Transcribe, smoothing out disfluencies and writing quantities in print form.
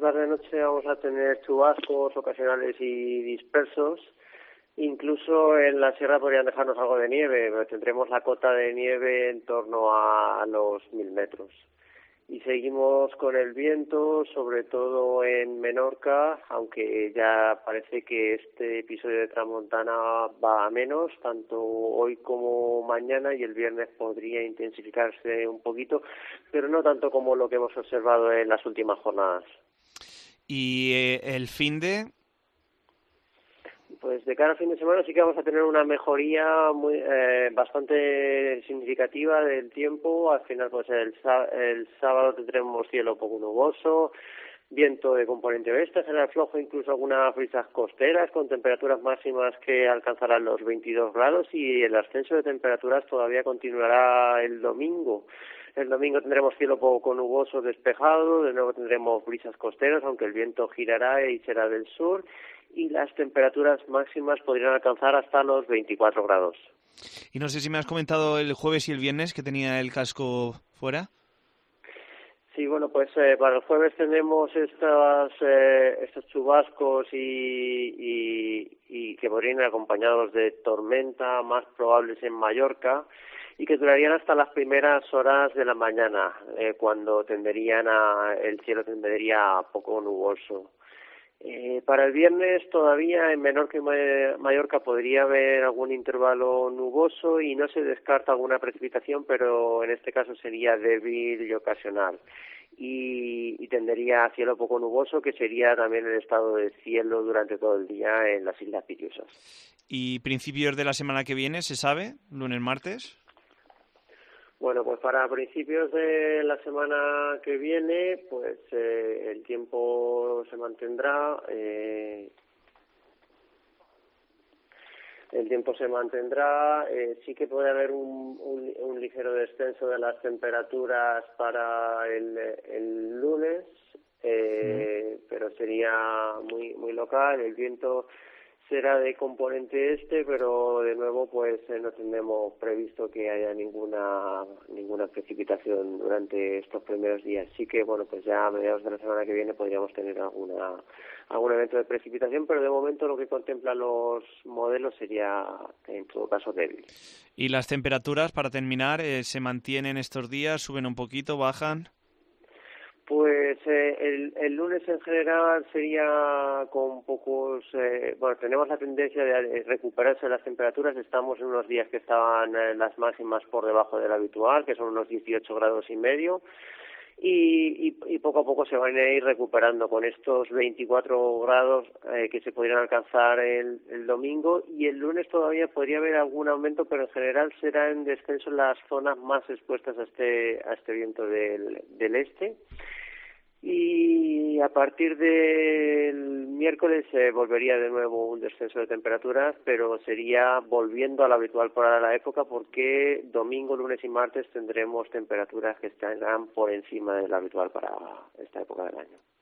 tarde-noche vamos a tener chubascos ocasionales y dispersos. Incluso en la sierra podrían dejarnos algo de nieve, pero tendremos la cota de nieve en torno a los 1000 metros. Y seguimos con el viento, sobre todo en Menorca, aunque ya parece que este episodio de tramontana va a menos, tanto hoy como mañana, y el viernes podría intensificarse un poquito, pero no tanto como lo que hemos observado en las últimas jornadas. ¿Y el finde? Pues de cara al fin de semana sí que vamos a tener una mejoría bastante significativa del tiempo. Al final, pues el sábado tendremos cielo poco nuboso, viento de componente oeste, general flojo, incluso algunas brisas costeras con temperaturas máximas que alcanzarán los 22 grados, y el ascenso de temperaturas todavía continuará el domingo. El domingo tendremos cielo poco nuboso despejado, de nuevo tendremos brisas costeras, aunque el viento girará y será del sur, y las temperaturas máximas podrían alcanzar hasta los 24 grados. Y no sé si me has comentado el jueves y el viernes que tenía el casco fuera. Sí, bueno, pues para el jueves tenemos estos chubascos y que podrían ir acompañados de tormenta, más probables en Mallorca, y que durarían hasta las primeras horas de la mañana, cuando el cielo tendería poco nuboso. Para el viernes todavía en Menorca y Mallorca podría haber algún intervalo nuboso y no se descarta alguna precipitación, pero en este caso sería débil y ocasional. Y tendería a cielo poco nuboso, que sería también el estado de cielo durante todo el día en las Islas Pitiusas. ¿Y principios de la semana que viene, se sabe? ¿Lunes, martes? Bueno, pues para principios de la semana que viene, pues el tiempo se mantendrá. Sí que puede haber un ligero descenso de las temperaturas para el lunes, pero sería muy local. El viento será de componente este, pero de nuevo pues no tenemos previsto que haya ninguna precipitación durante estos primeros días. Sí que bueno, pues ya a mediados de la semana que viene podríamos tener algún evento de precipitación, pero de momento lo que contemplan los modelos sería en todo caso débil. ¿Y las temperaturas, para terminar, se mantienen estos días, suben un poquito, bajan? Pues el lunes en general sería con pocos... tenemos la tendencia de recuperarse las temperaturas. Estamos en unos días que estaban las máximas por debajo del habitual, que son unos 18 grados y medio, y poco a poco se van a ir recuperando con estos 24 grados que se podrían alcanzar el domingo, y el lunes todavía podría haber algún aumento, pero en general será en descenso en las zonas más expuestas a este viento del este. Y a partir del miércoles volvería de nuevo un descenso de temperaturas, pero sería volviendo a lo habitual para la época, porque domingo, lunes y martes tendremos temperaturas que estarán por encima de lo habitual para esta época del año.